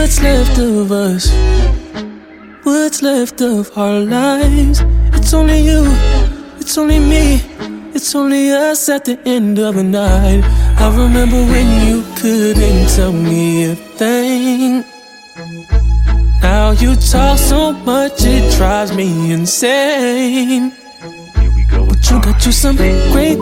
What's left of us? What's left of our lives? It's only you, it's only me, it's only us at the end of the night. I remember when you couldn't tell me a thing. Now you talk so much it drives me insane. But you got you some great.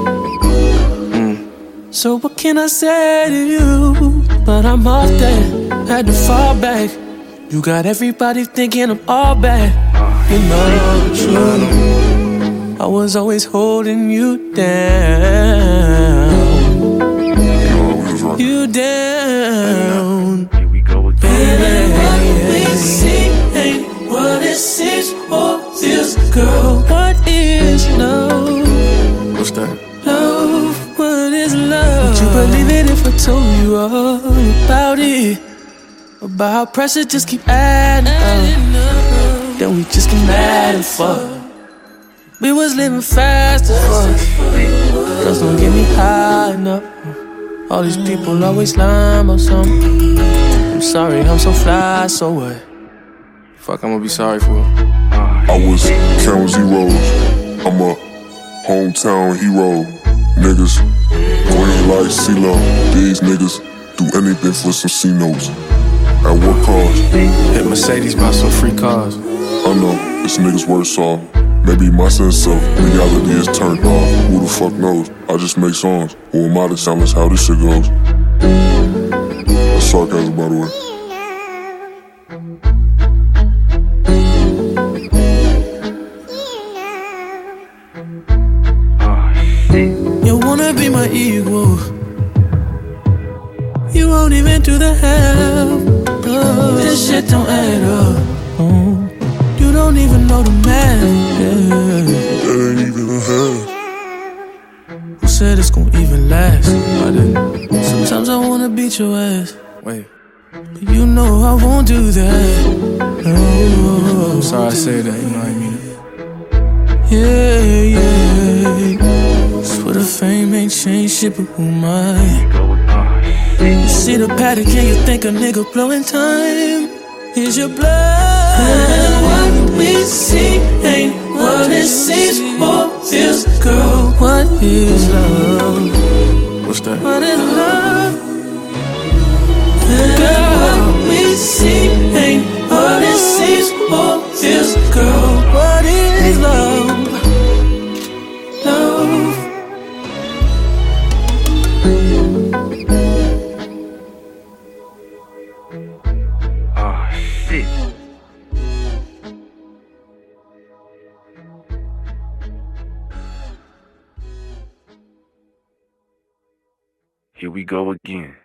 So what can I say to you? But I'm off that, had to fall back. You got everybody thinking I'm all bad. You know the truth, I was always holding you down. You down. Here we go again. Baby, what we see ain't what it seems or feels. Girl, what is love? What's that? Love, what is love? Would you believe it if I told you all about it? About how pressure just keep adding up. Then we just get mad and fuck. We was living fast as fuck. Girls don't get me high enough. All these people always lying about something. I'm sorry, I'm so fly, so what? Fuck, I'm gonna be sorry for it. I was counting zeros. I'm a hometown hero. Niggas green like CeeLo. These niggas do anything for some C-notes. At what cost? Hit Mercedes by some free cars. I know, this nigga's worse off. Maybe my sense of reality is turned off. Who the fuck knows? I just make songs. Who am I to challenge how this shit goes? That's sarcasm, by the way. You wanna be my equal. You won't even do the half. Oh, this shit don't add up. Oh, you don't even know the math. Yeah. That ain't even a half. Who said it's gon' even last? I didn't. Sometimes I wanna beat your ass. Wait, But you know I won't do that. No. I'm sorry I said that, you know what I mean? Yeah. Swear the fame ain't changed shit, but who am I? You see the pattern, can you think a nigga blowing time? Is your blood? And what we see ain't what it seems or feels. Girl, what is love? What's that? What is love? Girl, what we see ain't what it seems or feels. Girl, what is love? Love. Oh, shit. Here we go again.